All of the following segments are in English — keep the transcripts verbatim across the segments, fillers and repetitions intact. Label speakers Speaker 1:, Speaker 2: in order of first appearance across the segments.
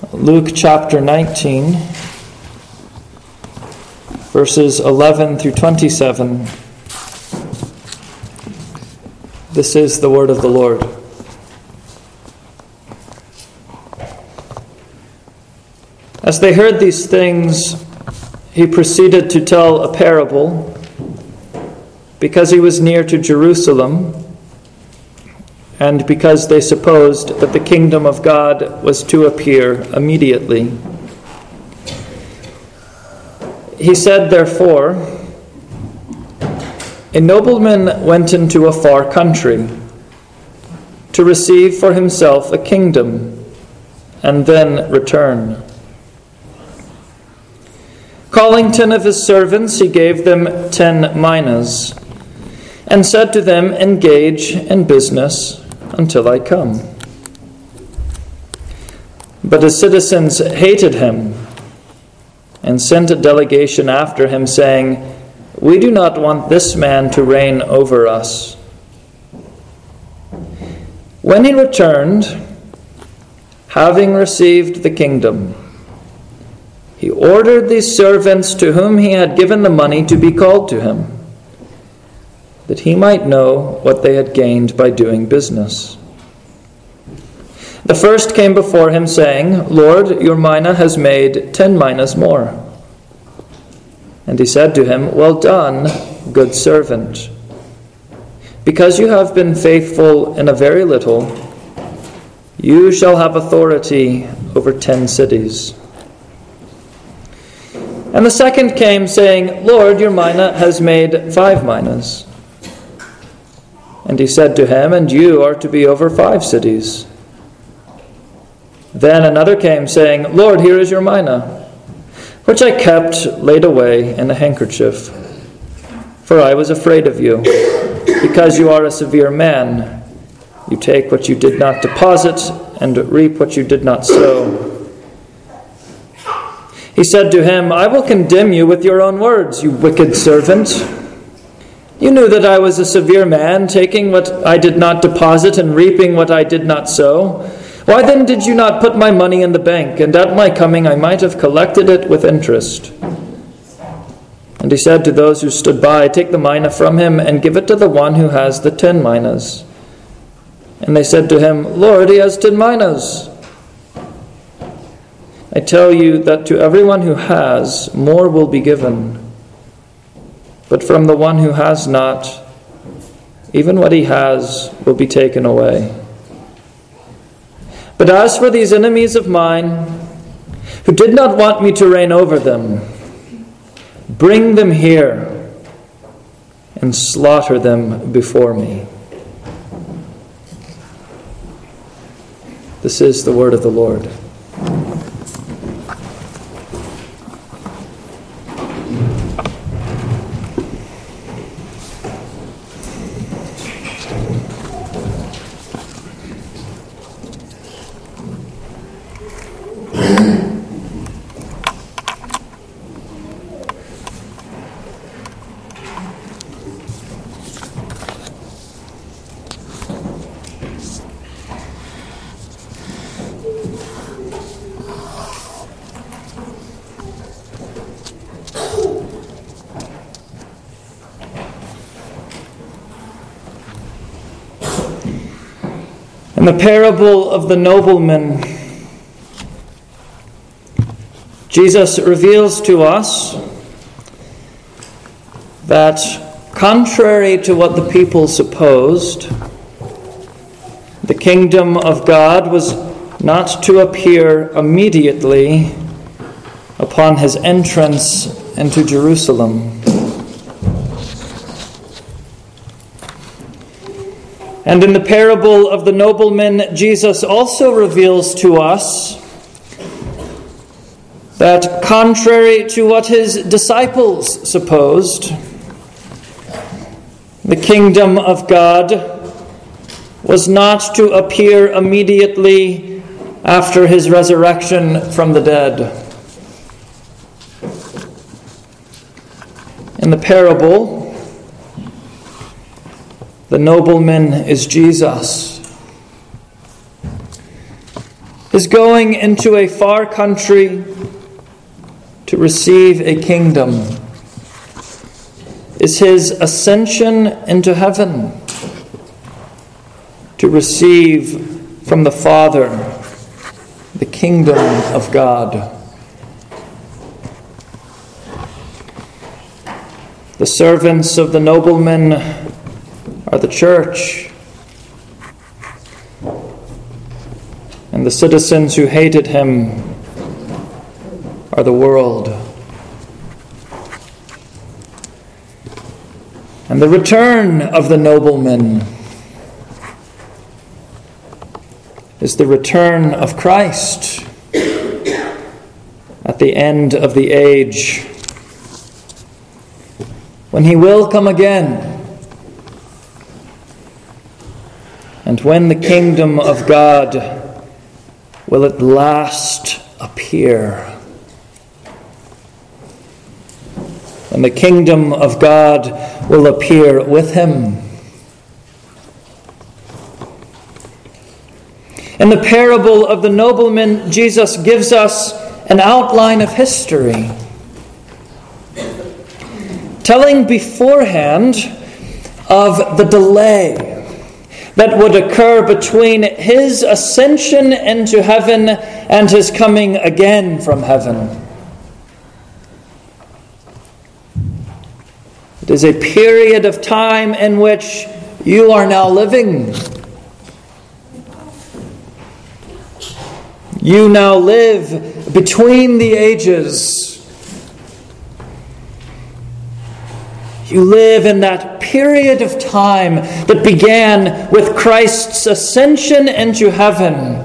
Speaker 1: Luke chapter nineteen, verses eleven through twenty-seven. This is the word of the Lord. As they heard these things, he proceeded to tell a parable, because he was near to Jerusalem, and because they supposed that the kingdom of God was to appear immediately. He said, therefore, a nobleman went into a far country to receive for himself a kingdom and then return. Calling ten of his servants, he gave them ten minas, and said to them, engage in business until I come. But his citizens hated him and sent a delegation after him, saying, we do not want this man to reign over us. When he returned, having received the kingdom, he ordered these servants to whom he had given the money to be called to him, that he might know what they had gained by doing business. The first came before him, saying, Lord, your mina has made ten minas more. And he said to him, well done, good servant. Because you have been faithful in a very little, you shall have authority over ten cities. And the second came, saying, Lord, your mina has made five minas. And he said to him, and you are to be over five cities. Then another came, saying, Lord, here is your mina, which I kept laid away in a handkerchief. For I was afraid of you, because you are a severe man. You take what you did not deposit, and reap what you did not sow. He said to him, I will condemn you with your own words, you wicked servant. You knew that I was a severe man, taking what I did not deposit and reaping what I did not sow. Why then did you not put my money in the bank, and at my coming I might have collected it with interest? And he said to those who stood by, take the mina from him, and give it to the one who has the ten minas. And they said to him, Lord, he has ten minas. I tell you that to everyone who has, more will be given. But from the one who has not, even what he has will be taken away. But as for these enemies of mine, who did not want me to reign over them, bring them here and slaughter them before me. This is the word of the Lord. In the parable of the nobleman, Jesus reveals to us that, contrary to what the people supposed, the kingdom of God was not to appear immediately upon his entrance into Jerusalem. And in the parable of the nobleman, Jesus also reveals to us that, contrary to what his disciples supposed, the kingdom of God was not to appear immediately after his resurrection from the dead. In the parable, the nobleman is Jesus. His going into a far country to receive a kingdom is his ascension into heaven to receive from the Father the kingdom of God. The servants of the nobleman are the church, and the citizens who hated him are the world. And the return of the nobleman is the return of Christ at the end of the age, when he will come again, and when the kingdom of God will at last appear. And the kingdom of God will appear with him. In the parable of the nobleman, Jesus gives us an outline of history, telling beforehand of the delay that would occur between his ascension into heaven and his coming again from heaven. It is a period of time in which you are now living. You now live between the ages. You live in that period of time that began with Christ's ascension into heaven,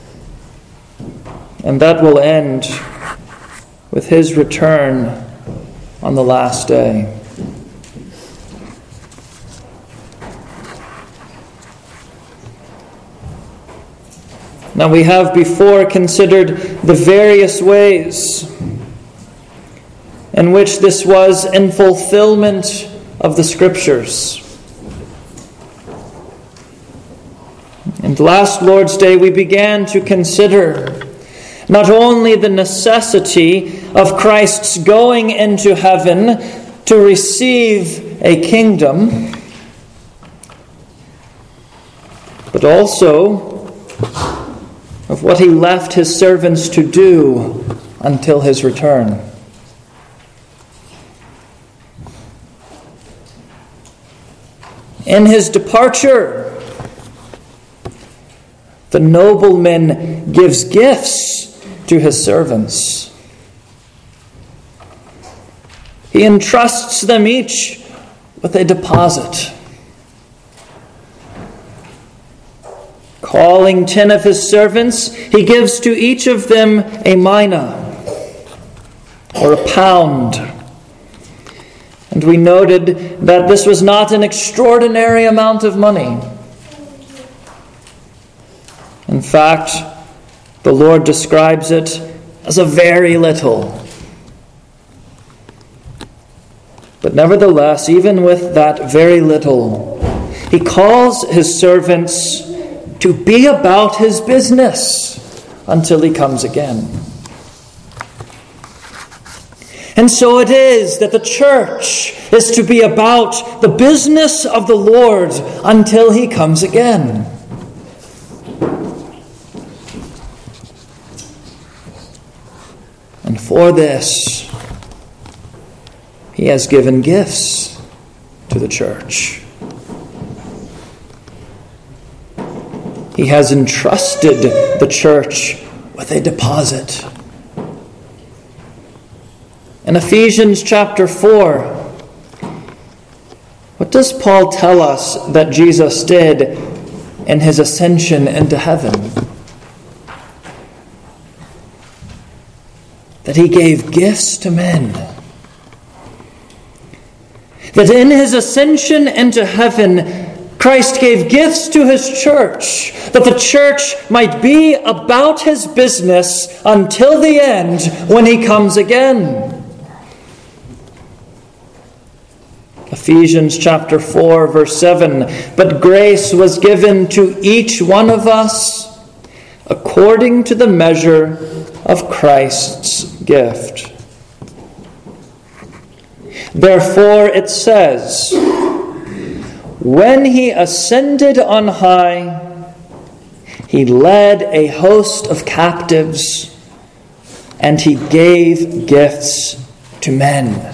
Speaker 1: and that will end with his return on the last day. Now, we have before considered the various ways in which this was in fulfillment of the Scriptures. And last Lord's Day we began to consider not only the necessity of Christ's going into heaven to receive a kingdom, but also of what he left his servants to do until his return. In his departure, the nobleman gives gifts to his servants. He entrusts them each with a deposit. Calling ten of his servants, he gives to each of them a mina, or a pound. And we noted that this was not an extraordinary amount of money. In fact, the Lord describes it as a very little. But nevertheless, even with that very little, he calls his servants to be about his business until he comes again. And so it is that the church is to be about the business of the Lord until he comes again. And for this, he has given gifts to the church. He has entrusted the church with a deposit. In Ephesians chapter four, what does Paul tell us that Jesus did in his ascension into heaven? That he gave gifts to men. That in his ascension into heaven, Christ gave gifts to his church, that the church might be about his business until the end when he comes again. Ephesians chapter four, verse seven, "But grace was given to each one of us according to the measure of Christ's gift. Therefore it says, when he ascended on high, he led a host of captives, and he gave gifts to men.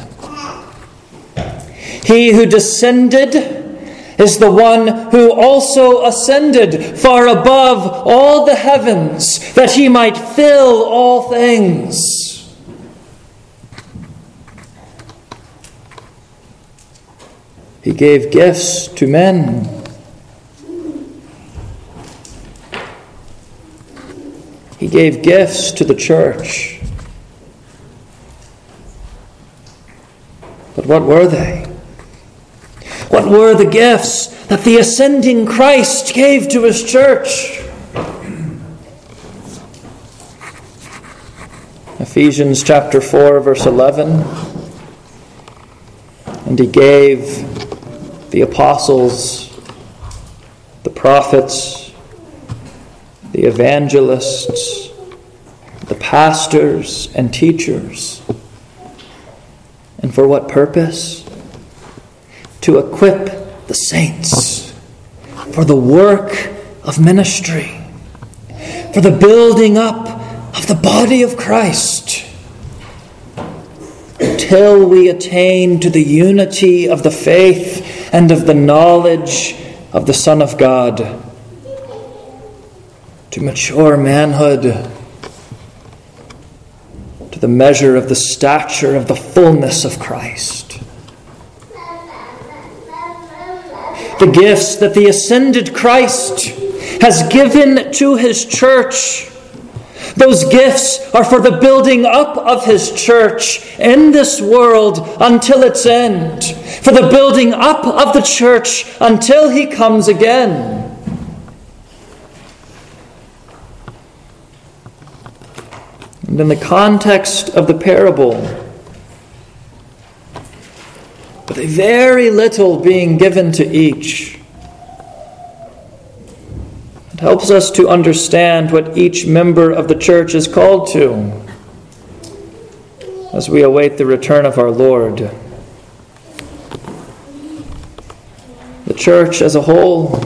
Speaker 1: He who descended is the one who also ascended far above all the heavens, that he might fill all things. He gave gifts to men. He gave gifts to the church. But what were they? What were the gifts that the ascending Christ gave to his church? Ephesians chapter four, verse eleven. And he gave the apostles, the prophets, the evangelists, the pastors and teachers. And for what purpose? To equip the saints for the work of ministry, for the building up of the body of Christ, until we attain to the unity of the faith and of the knowledge of the Son of God, to mature manhood, to the measure of the stature of the fullness of Christ. The gifts that the ascended Christ has given to his church, those gifts are for the building up of his church in this world until its end, for the building up of the church until he comes again. And in the context of the parable, with a very little being given to each, it helps us to understand what each member of the church is called to as we await the return of our Lord. The church as a whole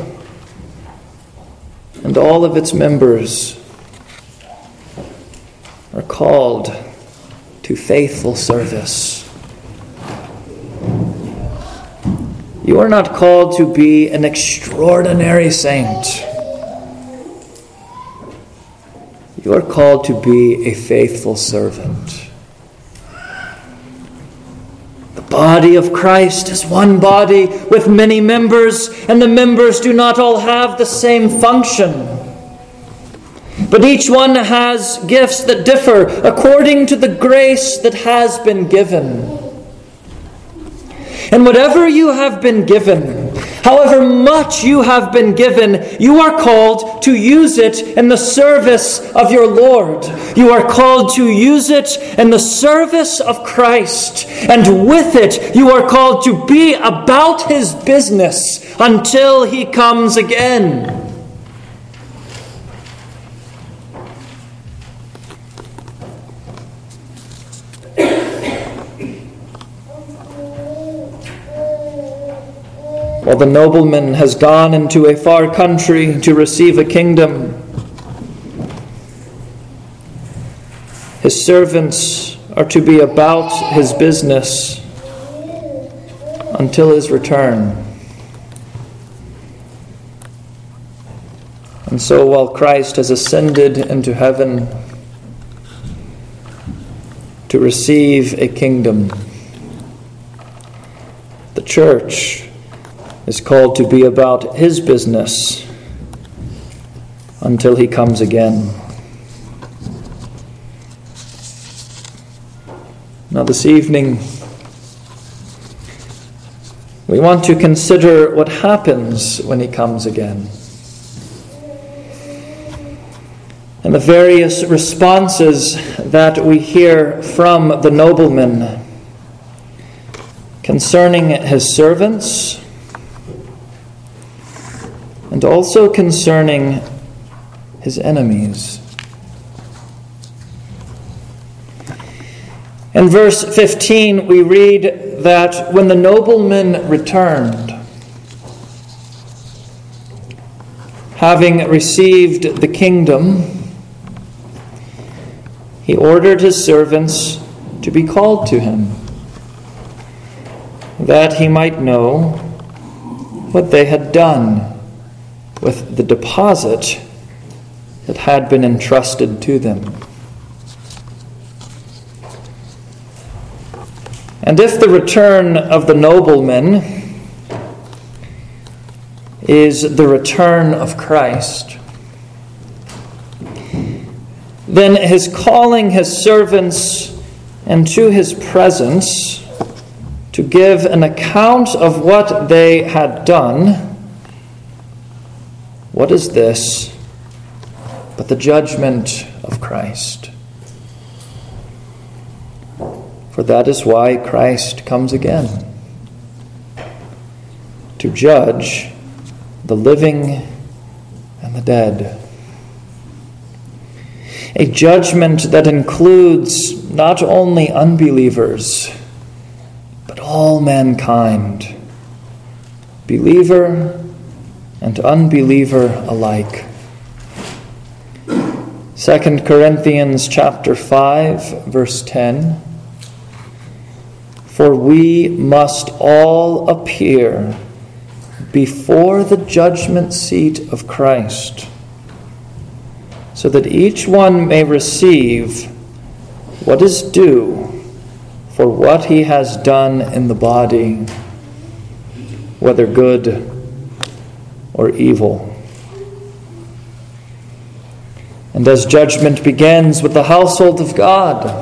Speaker 1: and all of its members are called to faithful service. You are not called to be an extraordinary saint. You are called to be a faithful servant. The body of Christ is one body with many members, and the members do not all have the same function. But each one has gifts that differ according to the grace that has been given. And whatever you have been given, however much you have been given, you are called to use it in the service of your Lord. You are called to use it in the service of Christ. And with it, you are called to be about his business until he comes again. While the nobleman has gone into a far country to receive a kingdom, his servants are to be about his business until his return. And so while Christ has ascended into heaven to receive a kingdom, the church is called to be about his business until he comes again. Now this evening, we want to consider what happens when he comes again, and the various responses that we hear from the nobleman concerning his servants, and also concerning his enemies. In verse fifteen, we read that when the nobleman returned, having received the kingdom, he ordered his servants to be called to him, that he might know what they had done with the deposit that had been entrusted to them. And if the return of the nobleman is the return of Christ, then his calling his servants into his presence to give an account of what they had done, what is this but the judgment of Christ? For that is why Christ comes again, to judge the living and the dead. A judgment that includes not only unbelievers, but all mankind, believer and unbeliever alike. Second Corinthians chapter five, verse ten. For we must all appear before the judgment seat of Christ, so that each one may receive what is due for what he has done in the body, whether good or evil. And as judgment begins with the household of God,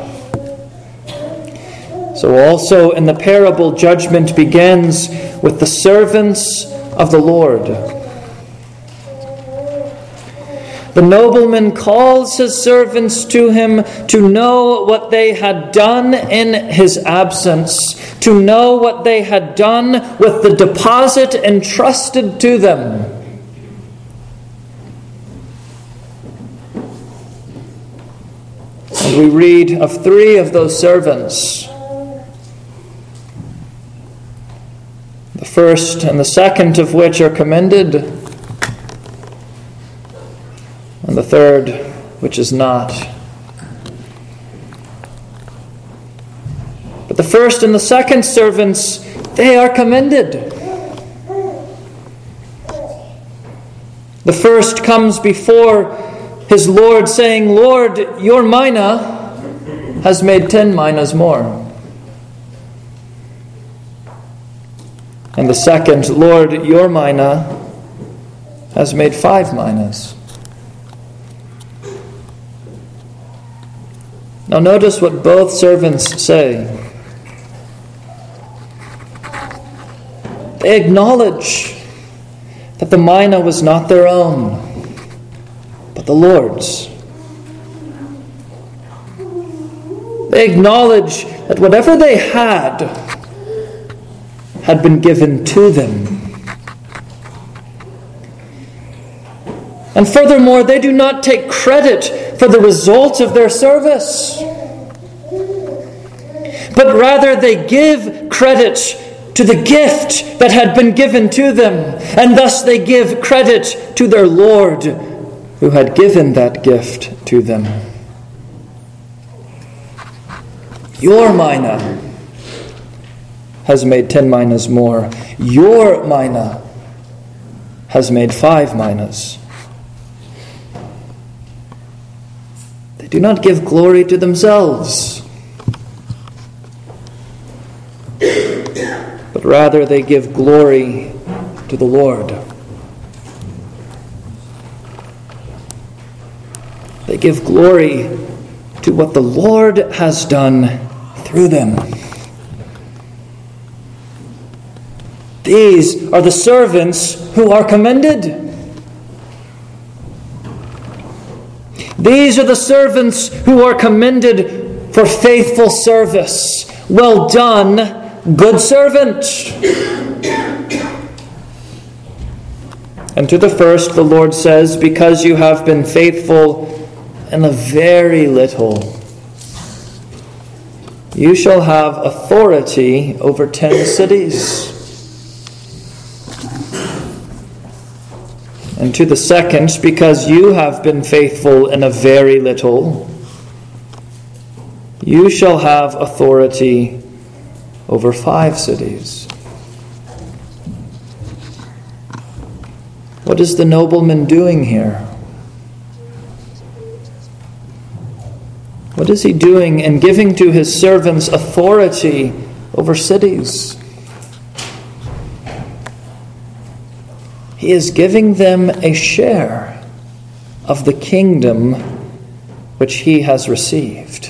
Speaker 1: so also in the parable, judgment begins with the servants of the Lord. The nobleman calls his servants to him to know what they had done in his absence, to know what they had done with the deposit entrusted to them. And we read of three of those servants. The first and the second of which are commended, and the third which is not. But the first and the second servants, they are commended. The first comes before his Lord saying, Lord, your mina has made ten minas more. And the second, Lord, your mina has made five minas. Now notice what both servants say. They acknowledge that the mina was not their own, but the Lord's. They acknowledge that whatever they had had been given to them. And furthermore, they do not take credit for the result of their service, but rather they give credit to the gift that had been given to them, and thus they give credit to their Lord who had given that gift to them. Your mina has made ten minas more. Your mina has made five minas. They do not give glory to themselves, but rather they give glory to the Lord. They give glory to what the Lord has done through them. These are the servants who are commended. These are the servants who are commended for faithful service. Well done, good servant. And to the first the Lord says, because you have been faithful in a very little, you shall have authority over ten cities. And to the second, because you have been faithful in a very little, you shall have authority over five cities. What is the nobleman doing here? What is he doing in giving to his servants authority over cities? He is giving them a share of the kingdom which he has received.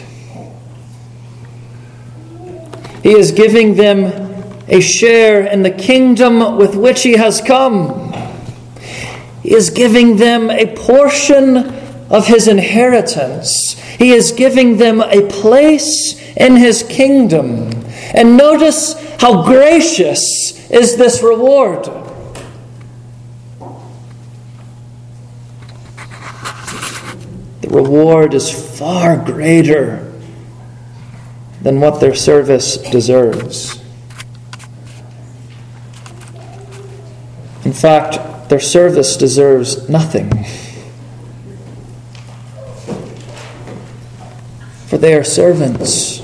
Speaker 1: He is giving them a share in the kingdom with which he has come. He is giving them a portion of his inheritance. He is giving them a place in his kingdom. And notice how gracious is this reward. The reward is far greater than what their service deserves. In fact, their service deserves nothing. For they are servants,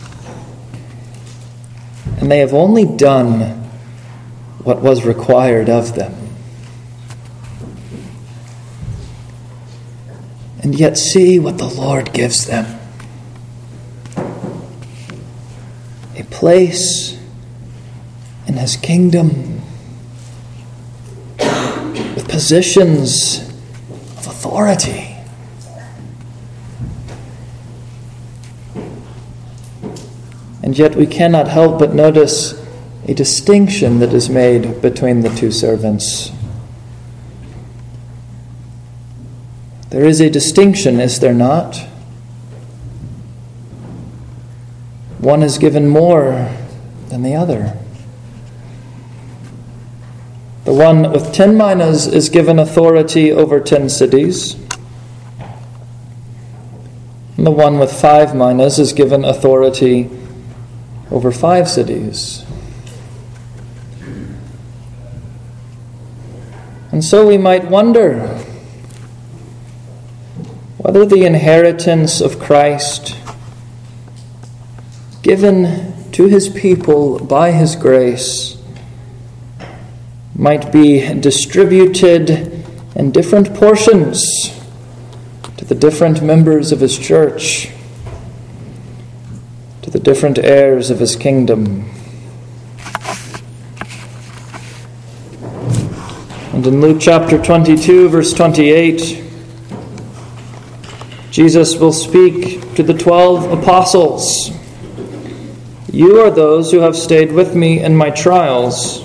Speaker 1: and they have only done what was required of them. And yet see what the Lord gives them. A place in his kingdom with positions of authority. And yet we cannot help but notice a distinction that is made between the two servants. There is a distinction, is there not? One is given more than the other. The one with ten minas is given authority over ten cities. And the one with five minas is given authority over five cities. And so we might wonder whether the inheritance of Christ given to his people by his grace might be distributed in different portions to the different members of his church, to the different heirs of his kingdom. And in Luke chapter twenty-two, verse twenty-eight, Jesus will speak to the twelve apostles. You are those who have stayed with me in my trials,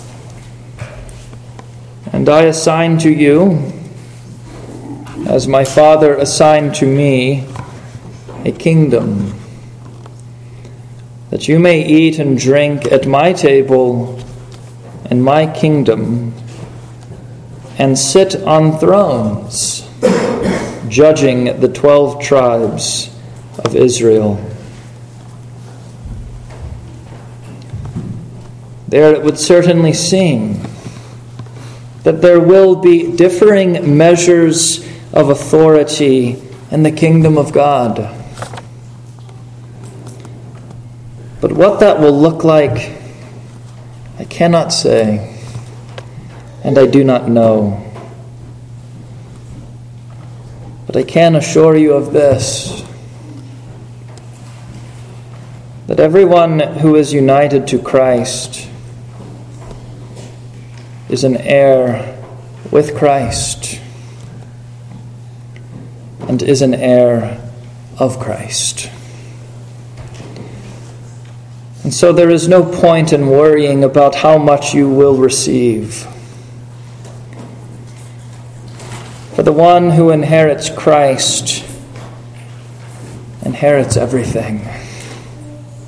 Speaker 1: and I assign to you, as my Father assigned to me, a kingdom, that you may eat and drink at my table in my kingdom, and sit on thrones, judging the twelve tribes of Israel. There it would certainly seem that there will be differing measures of authority in the kingdom of God. But what that will look like, I cannot say, and I do not know. But I can assure you of this, that everyone who is united to Christ is an heir with Christ and is an heir of Christ. And so there is no point in worrying about how much you will receive. For the one who inherits Christ inherits everything.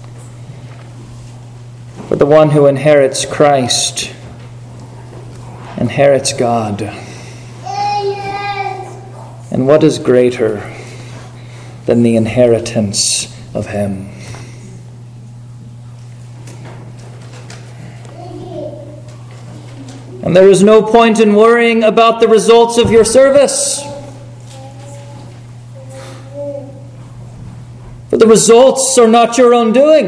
Speaker 1: For the one who inherits Christ inherits God. And what is greater than the inheritance of Him? And there is no point in worrying about the results of your service. For the results are not your own doing.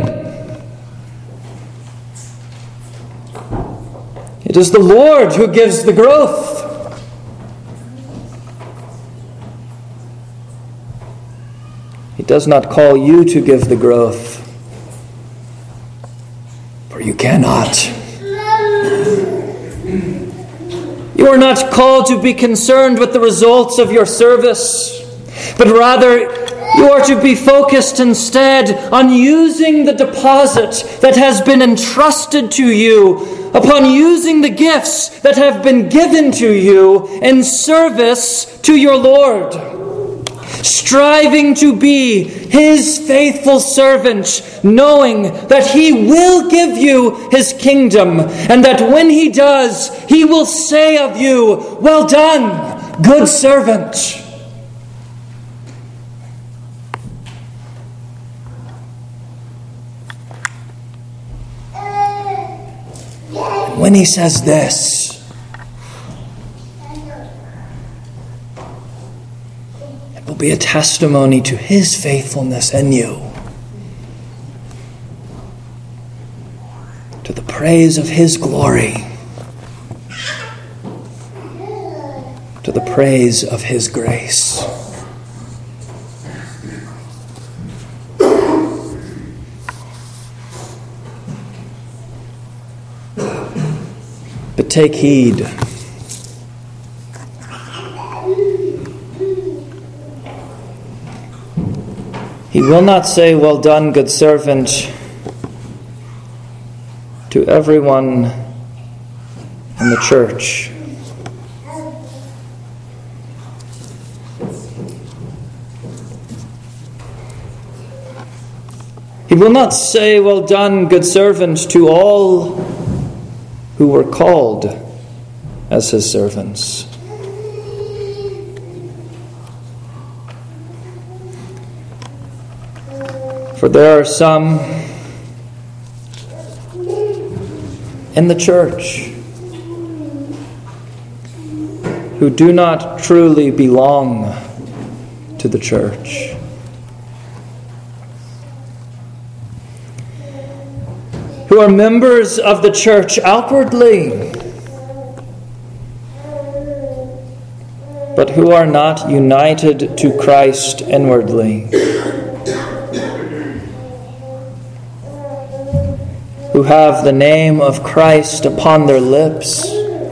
Speaker 1: It is the Lord who gives the growth. He does not call you to give the growth, for you cannot. You are not called to be concerned with the results of your service, but rather you are to be focused instead on using the deposit that has been entrusted to you, upon using the gifts that have been given to you in service to your Lord, striving to be His faithful servant, knowing that He will give you His kingdom, and that when He does, He will say of you, "Well done, good servant." When He says this, it will be a testimony to His faithfulness in you, to the praise of His glory, to the praise of His grace. But take heed. He will not say, "Well done, good servant," to everyone in the church. He will not say, "Well done, good servant," to all who were called as His servants. For there are some in the church who do not truly belong to the church. Who are members of the church outwardly, but who are not united to Christ inwardly. Who have the name of Christ upon their lips,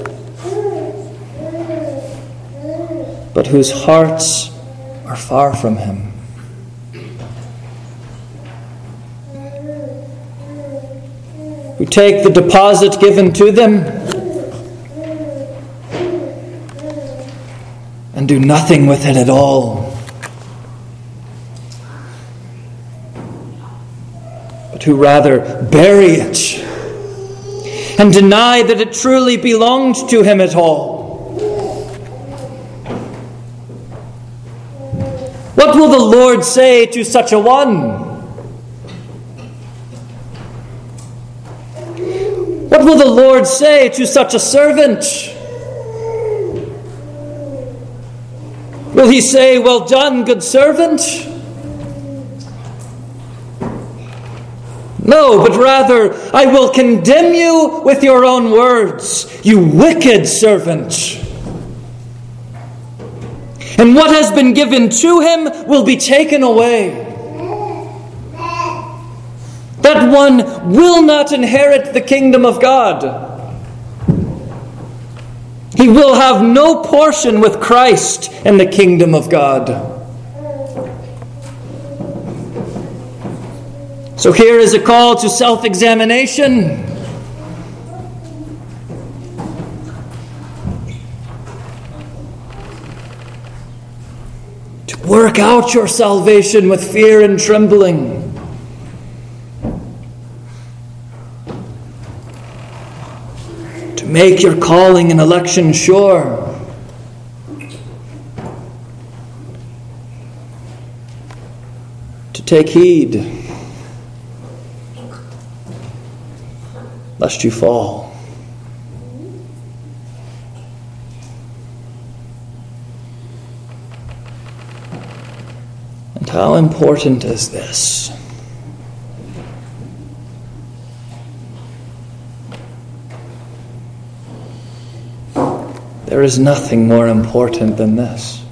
Speaker 1: but whose hearts are far from Him. Who take the deposit given to them and do nothing with it at all, but who rather bury it and deny that it truly belonged to Him at all. What will the Lord say to such a one? What will the Lord say to such a servant? Will He say, "Well done, good servant"? No, but rather, "I will condemn you with your own words, you wicked servant." And what has been given to him will be taken away. That one will not inherit the kingdom of God. He will have no portion with Christ in the kingdom of God. So here is a call to self-examination. To work out your salvation with fear and trembling. To make your calling and election sure. To take heed, lest you fall. And how important is this? There is nothing more important than this.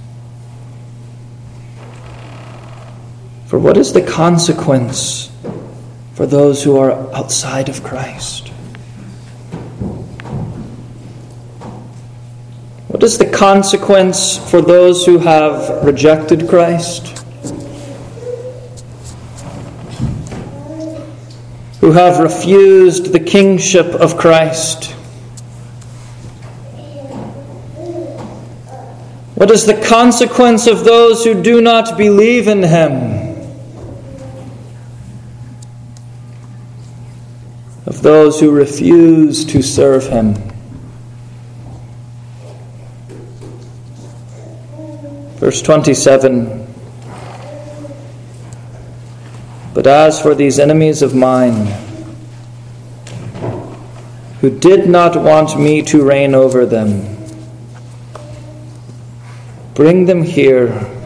Speaker 1: For what is the consequence for those who are outside of Christ? What is the consequence for those who have rejected Christ? Who have refused the kingship of Christ? What is the consequence of those who do not believe in Him? Of those who refuse to serve Him? Verse twenty-seven. But as for these enemies of mine, who did not want me to reign over them, bring them here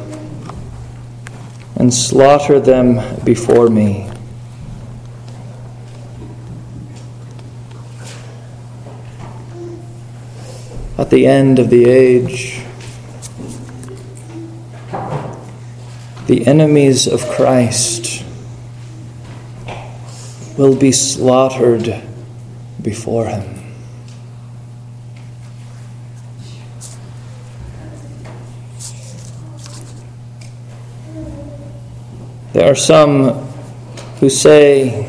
Speaker 1: and slaughter them before me. At the end of the age, the enemies of Christ will be slaughtered before Him. There are some who say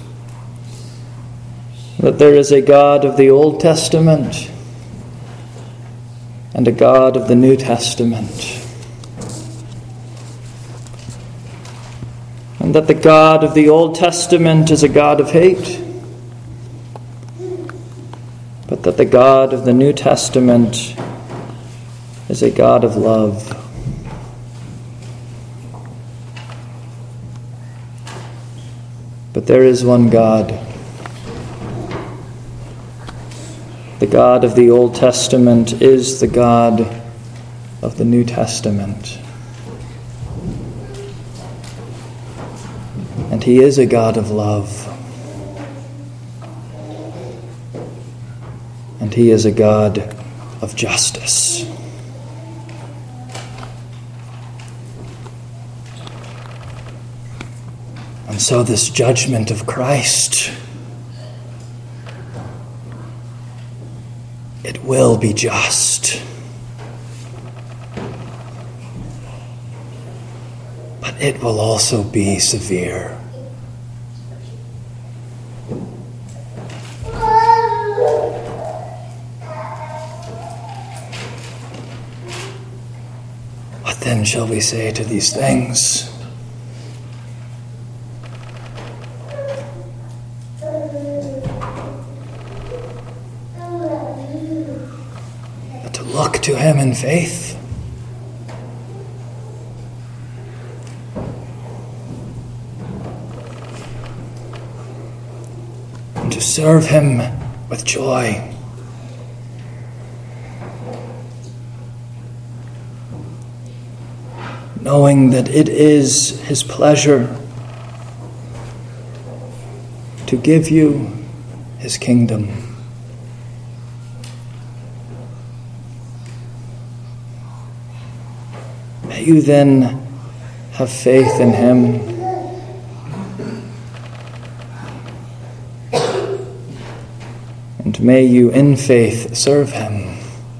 Speaker 1: that there is a God of the Old Testament and a God of the New Testament, and that the God of the Old Testament is a God of hate, but that the God of the New Testament is a God of love. But there is one God. The God of the Old Testament is the God of the New Testament. And He is a God of love. And He is a God of justice. And so this judgment of Christ, it will be just. But it will also be severe. What then shall we say to these things? Look to Him in faith. And to serve Him with joy. Knowing that it is His pleasure to give you His kingdom. May you then have faith in Him. And may you in faith serve Him.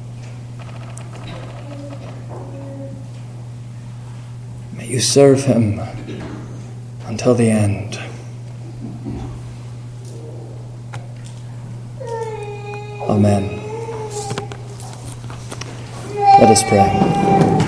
Speaker 1: May you serve Him until the end. Amen. Let us pray.